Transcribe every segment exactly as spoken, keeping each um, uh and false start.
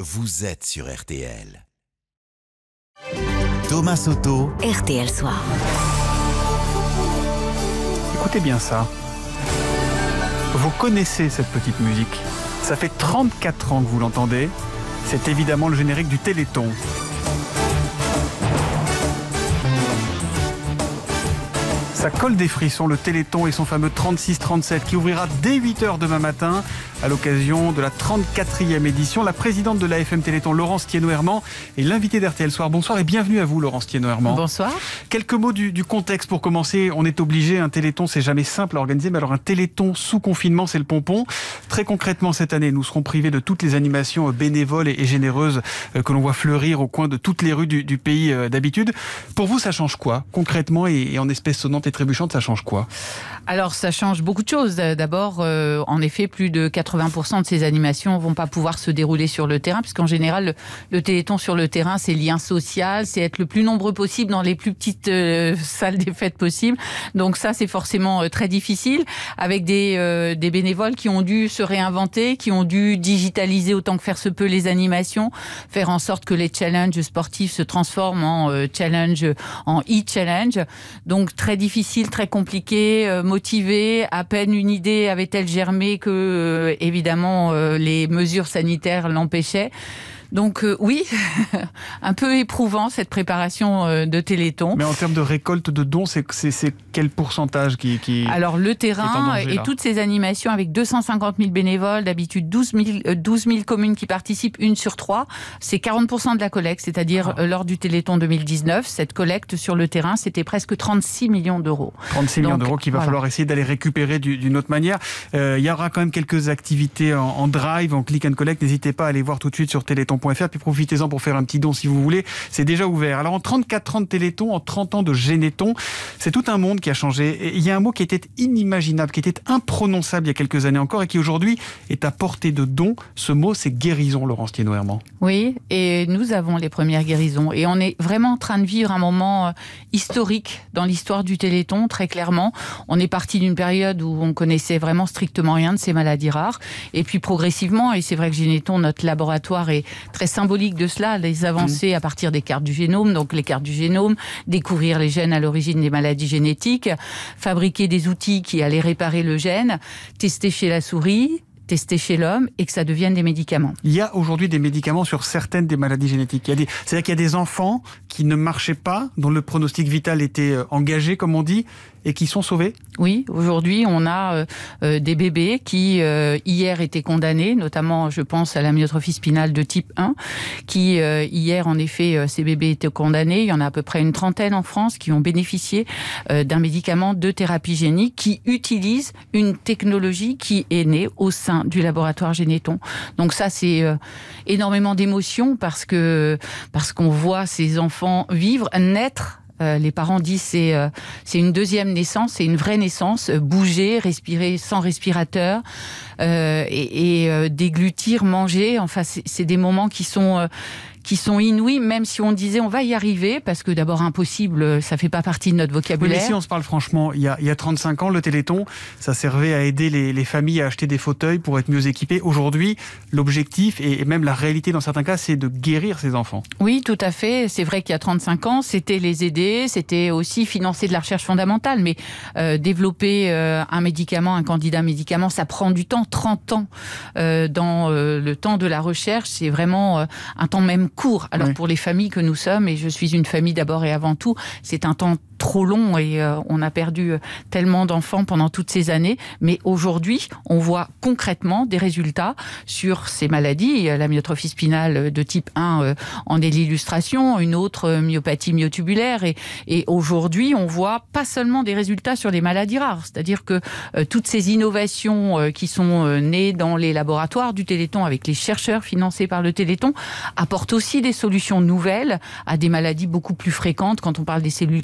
vous êtes sur R T L. Thomas Soto, R T L Soir. Écoutez bien ça. Vous connaissez cette petite musique. Ça fait trente-quatre ans que vous l'entendez. C'est évidemment le générique du Téléthon. Ça colle des frissons, le Téléthon et son fameux trente-six trente-sept qui ouvrira dès huit heures demain matin à l'occasion de la trente-quatrième édition. La présidente de l'A F M Téléthon, Laurence Thienot-Herman, est l'invitée d'R T L Soir. Bonsoir et bienvenue à vous, Laurence Thienot-Herman. Bonsoir. Quelques mots du, du contexte pour commencer. On est obligé, un Téléthon, c'est jamais simple à organiser, mais alors un Téléthon sous confinement, c'est le pompon. Très concrètement, cette année, nous serons privés de toutes les animations bénévoles et, et généreuses que l'on voit fleurir au coin de toutes les rues du, du pays d'habitude. Pour vous, ça change quoi, concrètement et, et en espèces sonnantes et trébuchantes, ça change quoi? Alors, ça change beaucoup de choses. D'abord, euh, en effet, plus de quatre-vingts pour cent de ces animations vont pas pouvoir se dérouler sur le terrain, puisqu'en général, le, le Téléthon sur le terrain, c'est lien social, c'est être le plus nombreux possible dans les plus petites euh, salles des fêtes possibles. Donc ça, c'est forcément euh, très difficile, avec des, euh, des bénévoles qui ont dû se réinventer, qui ont dû digitaliser autant que faire se peut les animations, faire en sorte que les challenges sportifs se transforment en euh, challenge, en e-challenge. Donc très difficile, très compliqué, euh, motivé. À peine une idée avait-elle germé que, euh, évidemment, euh, les mesures sanitaires l'empêchaient. Donc euh, oui, un peu éprouvant cette préparation euh, de Téléthon. Mais en termes de récolte de dons, c'est, c'est, c'est quel pourcentage qui, qui Alors le terrain danger, et toutes ces animations avec deux cent cinquante mille bénévoles, d'habitude douze mille communes qui participent, une sur trois, c'est quarante pour cent de la collecte, c'est-à-dire ah. lors du Téléthon deux mille dix-neuf, cette collecte sur le terrain, c'était presque trente-six millions d'euros. trente-six millions d'euros qu'il va voilà. falloir essayer d'aller récupérer d'une autre manière. Euh, il y aura quand même quelques activités en, en drive, en click and collect. N'hésitez pas à aller voir tout de suite sur téléthon point f r, puis profitez-en pour faire un petit don si vous voulez. C'est déjà ouvert. Alors en trente-quatre ans de Téléthon, en trente ans de Généthon, c'est tout un monde qui a changé. Et il y a un mot qui était inimaginable, qui était imprononçable il y a quelques années encore et qui aujourd'hui est à portée de don. Ce mot, c'est guérison, Laurence Thienot-Herman. Oui, et nous avons les premières guérisons. Et on est vraiment en train de vivre un moment historique dans l'histoire du Téléthon, très clairement. On est parti d'une période où on connaissait vraiment strictement rien de ces maladies rares. Et puis progressivement, et c'est vrai que Généthon, notre laboratoire, est très symbolique de cela, les avancées à partir des cartes du génome, donc les cartes du génome, découvrir les gènes à l'origine des maladies génétiques, fabriquer des outils qui allaient réparer le gène, tester chez la souris, tester chez l'homme et que ça devienne des médicaments. Il y a aujourd'hui des médicaments sur certaines des maladies génétiques. Il y a des, c'est-à-dire qu'il y a des enfants qui ne marchaient pas, dont le pronostic vital était engagé, comme on dit, et qui sont sauvés? Oui, aujourd'hui, on a euh, des bébés qui, euh, hier, étaient condamnés, notamment, je pense à l'amyotrophie spinale de type un, qui, euh, hier, en effet, euh, ces bébés étaient condamnés. Il y en a à peu près une trentaine en France qui ont bénéficié euh, d'un médicament de thérapie génique qui utilise une technologie qui est née au sein du laboratoire Généthon. Donc ça, c'est euh, énormément d'émotions parce que, parce qu'on voit ces enfants vivre, naître. Euh, les parents disent c'est euh, c'est une deuxième naissance, c'est une vraie naissance, euh, bouger, respirer sans respirateur euh, et, et euh, déglutir, manger. Enfin, c'est, c'est des moments qui sont euh, qui sont inouïs, même si on disait on va y arriver, parce que d'abord impossible, ça fait pas partie de notre vocabulaire. Oui, mais si on se parle franchement, il y a, il y a trente-cinq ans, le Téléthon, ça servait à aider les, les familles à acheter des fauteuils pour être mieux équipées. Aujourd'hui, l'objectif et même la réalité dans certains cas, c'est de guérir ces enfants. Oui, tout à fait. C'est vrai qu'il y a trente-cinq ans, c'était les aider, c'était aussi financer de la recherche fondamentale, mais euh, développer euh, un médicament, un candidat médicament, ça prend du temps, trente ans. Euh, dans euh, le temps de la recherche, c'est vraiment euh, un temps même court. Alors oui. Pour les familles que nous sommes, et je suis une famille d'abord et avant tout, c'est un temps trop long et euh, on a perdu tellement d'enfants pendant toutes ces années. Mais aujourd'hui, on voit concrètement des résultats sur ces maladies. L'amyotrophie spinale de type un euh, en est l'illustration, une autre euh, myopathie myotubulaire. Et, et aujourd'hui, on voit pas seulement des résultats sur les maladies rares, c'est-à-dire que euh, toutes ces innovations euh, qui sont euh, nées dans les laboratoires du Téléthon avec les chercheurs financés par le Téléthon apportent aussi des solutions nouvelles à des maladies beaucoup plus fréquentes. Quand on parle des cellules cartélangiques,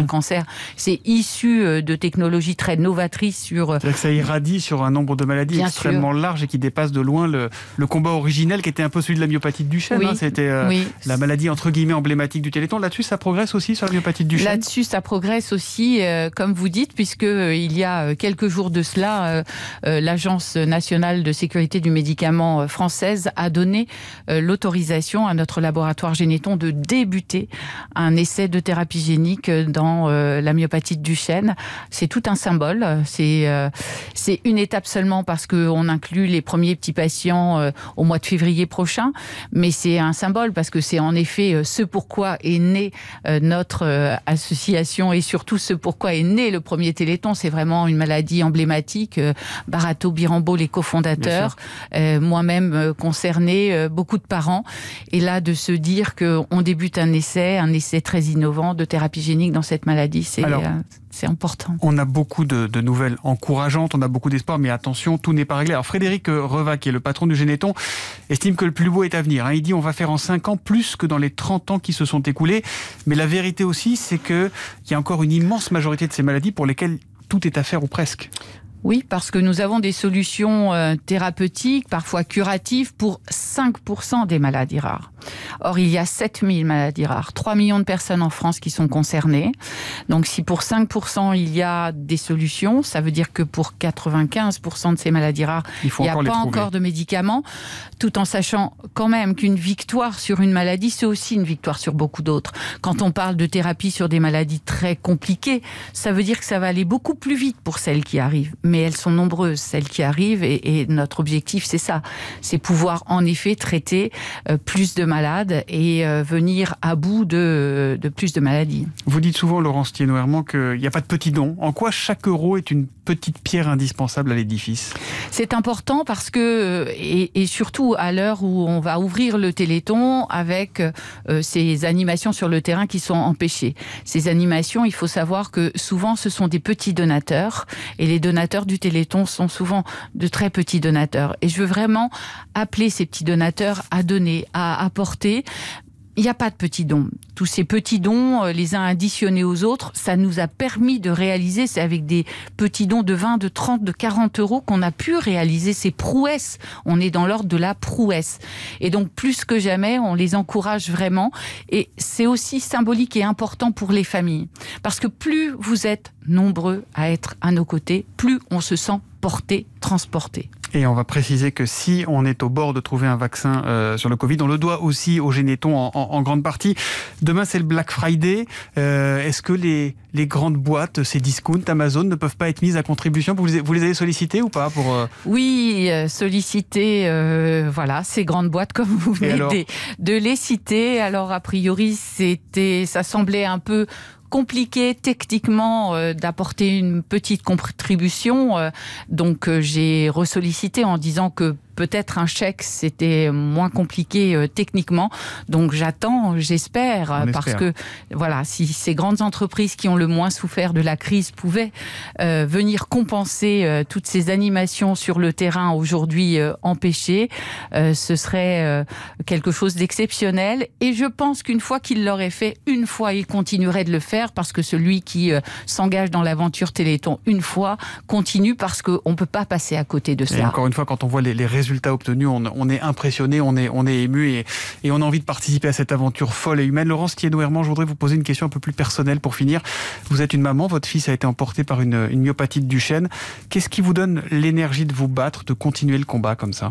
cancer. C'est issu de technologies très novatrices sur... C'est-à-dire que ça irradie sur un nombre de maladies Bien extrêmement sûr. large et qui dépasse de loin le, le combat originel qui était un peu celui de la myopathie de Duchenne. Oui. Hein. C'était euh, oui. la maladie entre guillemets emblématique du Téléthon. Là-dessus, ça progresse aussi sur la myopathie de Duchenne. Là-dessus, ça progresse aussi, euh, comme vous dites, puisque euh, il y a quelques jours de cela, euh, euh, l'Agence nationale de sécurité du médicament euh, française a donné euh, l'autorisation à notre laboratoire Généton de débuter un essai de thérapie génique dans euh, la myopathie de Duchenne. C'est tout un symbole. C'est euh, c'est une étape seulement parce qu'on inclut les premiers petits patients euh, au mois de février prochain, mais c'est un symbole parce que c'est en effet euh, ce pourquoi est né euh, notre euh, association et surtout ce pourquoi est né le premier Téléthon. C'est vraiment une maladie emblématique. Euh, Barato, Birambeau, les cofondateurs, euh, moi-même euh, concernée, euh, beaucoup de parents. Et là, de se dire qu'on débute un essai, un essai très innovant de thérapie génique dans cette maladie, c'est euh, c'est important. On a beaucoup de, de nouvelles encourageantes, on a beaucoup d'espoir, mais attention, tout n'est pas réglé. Alors Frédéric Reva, qui est le patron du Généton, estime que le plus beau est à venir. Il dit on va faire en cinq ans plus que dans les trente ans qui se sont écoulés. Mais la vérité aussi, c'est qu'il y a encore une immense majorité de ces maladies pour lesquelles tout est à faire ou presque. Oui, parce que nous avons des solutions euh, thérapeutiques, parfois curatives, pour cinq pour cent des maladies rares. Or, il y a sept mille maladies rares, trois millions de personnes en France qui sont concernées. Donc, si pour cinq pour cent il y a des solutions, ça veut dire que pour quatre-vingt-quinze pour cent de ces maladies rares, il n'y a pas encore de médicaments, tout en sachant quand même qu'une victoire sur une maladie, c'est aussi une victoire sur beaucoup d'autres. Quand on parle de thérapie sur des maladies très compliquées, ça veut dire que ça va aller beaucoup plus vite pour celles qui arrivent. Mais elles sont nombreuses, celles qui arrivent, et, et notre objectif, c'est ça. C'est pouvoir, en effet, traiter euh, plus de malades et euh, venir à bout de, de plus de maladies. Vous dites souvent, Laurence Thienot-Herman, qu'il n'y a pas de petits dons. En quoi chaque euro est une petite pierre indispensable à l'édifice ? C'est important parce que, et, et surtout à l'heure où on va ouvrir le Téléthon avec euh, ces animations sur le terrain qui sont empêchées. Ces animations, il faut savoir que souvent, ce sont des petits donateurs, et les donateurs du Téléthon sont souvent de très petits donateurs. Et je veux vraiment appeler ces petits donateurs à donner, à apporter. Il n'y a pas de petits dons. Tous ces petits dons, les uns additionnés aux autres, ça nous a permis de réaliser, c'est avec des petits dons de vingt, de trente, de quarante euros qu'on a pu réaliser ces prouesses. On est dans l'ordre de la prouesse. Et donc, plus que jamais, on les encourage vraiment. Et c'est aussi symbolique et important pour les familles. Parce que plus vous êtes nombreux à être à nos côtés, plus on se sent porté, transporté. Et on va préciser que si on est au bord de trouver un vaccin euh, sur le Covid, on le doit aussi au Généton en, en, en grande partie. Demain, c'est le Black Friday. Euh, est-ce que les, les grandes boîtes, ces discounts, Amazon, ne peuvent pas être mises à contribution ? Vous les, vous les avez sollicitées ou pas pour, euh... Oui, euh, solliciter euh, voilà, ces grandes boîtes, comme vous venez de, de les citer. Alors, a priori, c'était, ça semblait un peu compliqué techniquement euh, d'apporter une petite contribution. Euh, donc, euh, j'ai ressollicité en disant que peut-être un chèque, c'était moins compliqué euh, techniquement. Donc, j'attends, j'espère, On parce espère. que voilà, si ces grandes entreprises qui ont le moins souffert de la crise pouvaient euh, venir compenser euh, toutes ces animations sur le terrain aujourd'hui euh, empêchées, euh, ce serait euh, quelque chose d'exceptionnel. Et je pense qu'une fois qu'ils l'auraient fait, une fois, ils continueraient de le faire, parce que celui qui euh, s'engage dans l'aventure Téléthon une fois continue, parce qu'on ne peut pas passer à côté de cela. Et encore une fois, quand on voit les, les résultats obtenus, on, on est impressionné, on est, on est ému et, et on a envie de participer à cette aventure folle et humaine. Laurence Thienot-Herman, je voudrais vous poser une question un peu plus personnelle pour finir. Vous êtes une maman, votre fils a été emporté par une, une myopathie de Duchenne. Qu'est-ce qui vous donne l'énergie de vous battre, de continuer le combat comme ça ?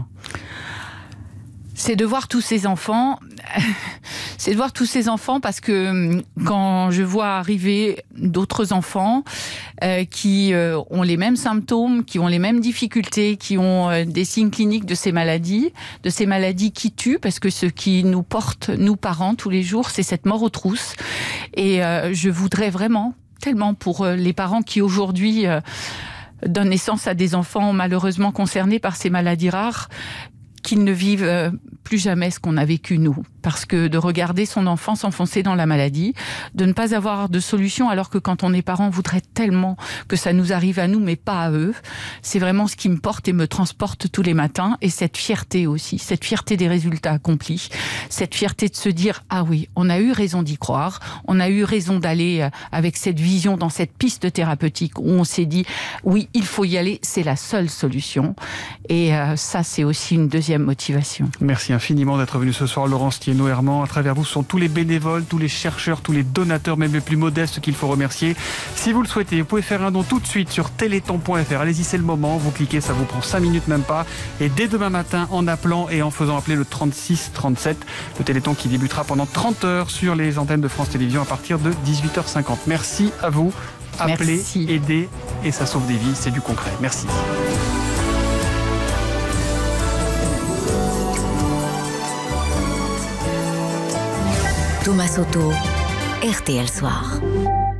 C'est de voir tous ces enfants, c'est de voir tous ces enfants parce que quand je vois arriver d'autres enfants euh, qui euh, ont les mêmes symptômes, qui ont les mêmes difficultés, qui ont euh, des signes cliniques de ces maladies, de ces maladies qui tuent, parce que ce qui nous porte, nous parents, tous les jours, c'est cette mort aux trousses. Et euh, je voudrais vraiment, tellement pour euh, les parents qui aujourd'hui euh, donnent naissance à des enfants malheureusement concernés par ces maladies rares, qu'ils ne vivent plus jamais ce qu'on a vécu nous. parce que de regarder son enfant s'enfoncer dans la maladie, de ne pas avoir de solution, alors que quand on est parent, on voudrait tellement que ça nous arrive à nous, mais pas à eux. C'est vraiment ce qui me porte et me transporte tous les matins, et cette fierté aussi, cette fierté des résultats accomplis, cette fierté de se dire « Ah oui, on a eu raison d'y croire, on a eu raison d'aller avec cette vision dans cette piste thérapeutique où on s'est dit « Oui, il faut y aller, c'est la seule solution ». Et euh, ça, c'est aussi une deuxième motivation. Merci infiniment d'être venu ce soir, Laurence Thiénot-Herman. À travers vous, ce sont tous les bénévoles, tous les chercheurs, tous les donateurs, même les plus modestes, qu'il faut remercier. Si vous le souhaitez, vous pouvez faire un don tout de suite sur téléthon point f r. Allez-y, c'est le moment. Vous cliquez, ça vous prend cinq minutes, même pas. Et dès demain matin, en appelant et en faisant appeler le trente-six trente-sept, le Téléthon qui débutera pendant trente heures sur les antennes de France Télévisions à partir de dix-huit heures cinquante. Merci à vous. Appelez, Merci. aidez, et ça sauve des vies. C'est du concret. Merci. Thomas Soto, R T L Soir.